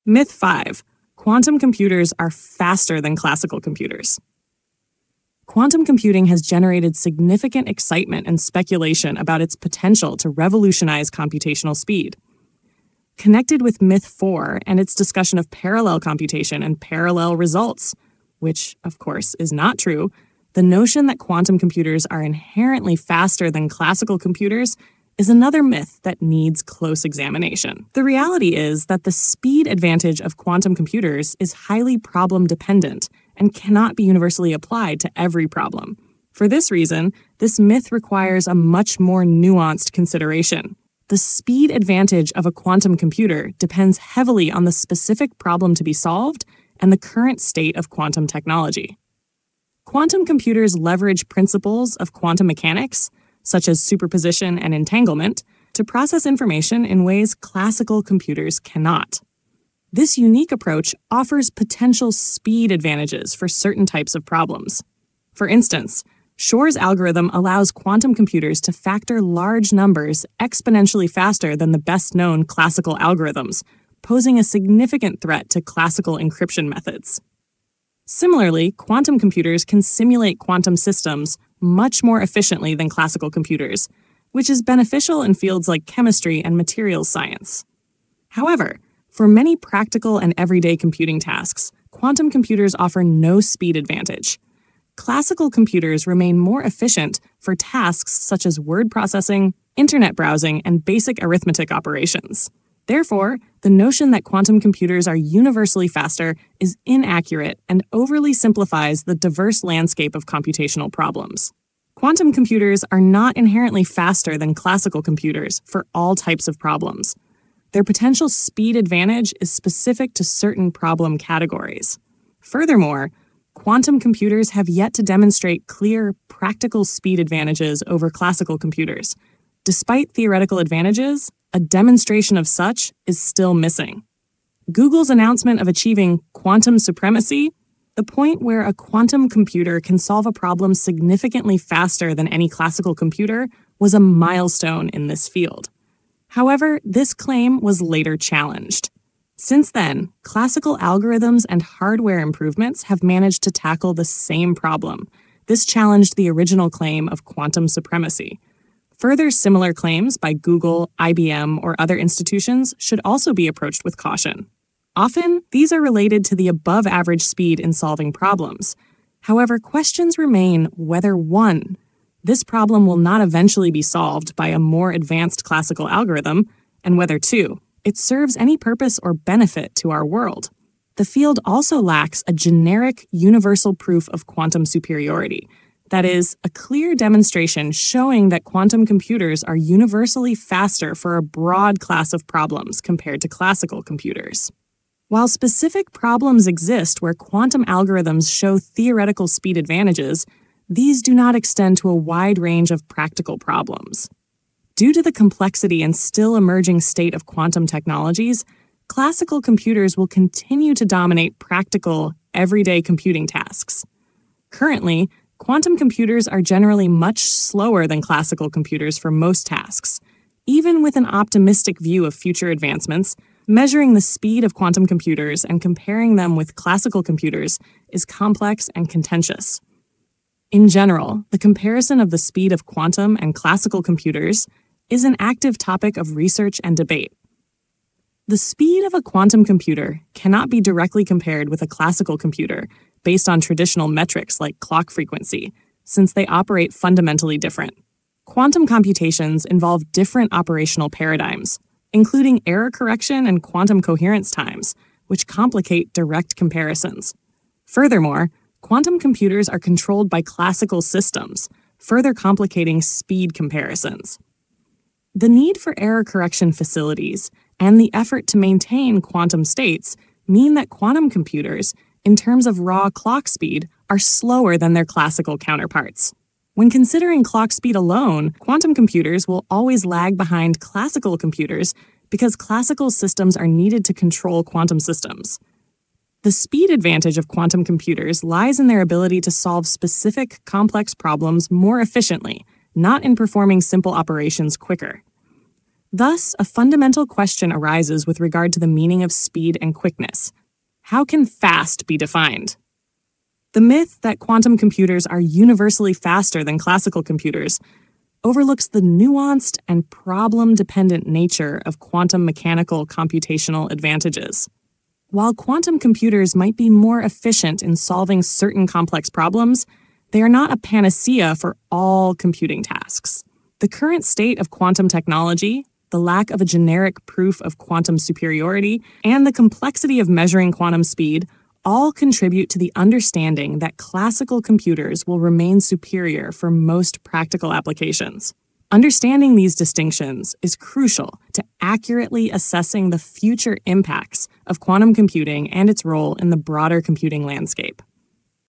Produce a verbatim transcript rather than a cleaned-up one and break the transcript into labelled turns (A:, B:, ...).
A: Myth five. Quantum computers are faster than classical computers. Quantum computing has generated significant excitement and speculation about its potential to revolutionize computational speed. Connected with myth four and its discussion of parallel computation and parallel results, which, of course, is not true, the notion that quantum computers are inherently faster than classical computers is another myth that needs close examination. The reality is that the speed advantage of quantum computers is highly problem-dependent and cannot be universally applied to every problem. For this reason, this myth requires a much more nuanced consideration. The speed advantage of a quantum computer depends heavily on the specific problem to be solved and the current state of quantum technology. Quantum computers leverage principles of quantum mechanics, such as superposition and entanglement, to process information in ways classical computers cannot. This unique approach offers potential speed advantages for certain types of problems. For instance, Shor's algorithm allows quantum computers to factor large numbers exponentially faster than the best-known classical algorithms, posing a significant threat to classical encryption methods. Similarly, quantum computers can simulate quantum systems much more efficiently than classical computers, which is beneficial in fields like chemistry and materials science. However, for many practical and everyday computing tasks, quantum computers offer no speed advantage. Classical computers remain more efficient for tasks such as word processing, internet browsing, and basic arithmetic operations. Therefore, the notion that quantum computers are universally faster is inaccurate and overly simplifies the diverse landscape of computational problems. Quantum computers are not inherently faster than classical computers for all types of problems. Their potential speed advantage is specific to certain problem categories. Furthermore, quantum computers have yet to demonstrate clear, practical speed advantages over classical computers. Despite theoretical advantages, a demonstration of such is still missing. Google's announcement of achieving quantum supremacy, the point where a quantum computer can solve a problem significantly faster than any classical computer, was a milestone in this field. However, this claim was later challenged. Since then, classical algorithms and hardware improvements have managed to tackle the same problem. This challenged the original claim of quantum supremacy. Further similar claims by Google, I B M, or other institutions should also be approached with caution. Often, these are related to the above-average speed in solving problems. However, questions remain whether one, this problem will not eventually be solved by a more advanced classical algorithm, and whether two, it serves any purpose or benefit to our world. The field also lacks a generic, universal proof of quantum superiority. That is, a clear demonstration showing that quantum computers are universally faster for a broad class of problems compared to classical computers. While specific problems exist where quantum algorithms show theoretical speed advantages, these do not extend to a wide range of practical problems. Due to the complexity and still emerging state of quantum technologies, classical computers will continue to dominate practical, everyday computing tasks. Currently, quantum computers are generally much slower than classical computers for most tasks. Even with an optimistic view of future advancements, measuring the speed of quantum computers and comparing them with classical computers is complex and contentious. In general, the comparison of the speed of quantum and classical computers is an active topic of research and debate. The speed of a quantum computer cannot be directly compared with a classical computer based on traditional metrics like clock frequency, since they operate fundamentally different. Quantum computations involve different operational paradigms, including error correction and quantum coherence times, which complicate direct comparisons. Furthermore, quantum computers are controlled by classical systems, further complicating speed comparisons. The need for error correction facilities and the effort to maintain quantum states mean that quantum computers, in terms of raw clock speed, are slower than their classical counterparts. When considering clock speed alone, quantum computers will always lag behind classical computers because classical systems are needed to control quantum systems. The speed advantage of quantum computers lies in their ability to solve specific, complex problems more efficiently, not in performing simple operations quicker. Thus, a fundamental question arises with regard to the meaning of speed and quickness. How can fast be defined? The myth that quantum computers are universally faster than classical computers overlooks the nuanced and problem-dependent nature of quantum mechanical computational advantages. While quantum computers might be more efficient in solving certain complex problems, they are not a panacea for all computing tasks. The current state of quantum technology, the lack of a generic proof of quantum superiority, and the complexity of measuring quantum speed all contribute to the understanding that classical computers will remain superior for most practical applications. Understanding these distinctions is crucial to accurately assessing the future impacts of quantum computing and its role in the broader computing landscape.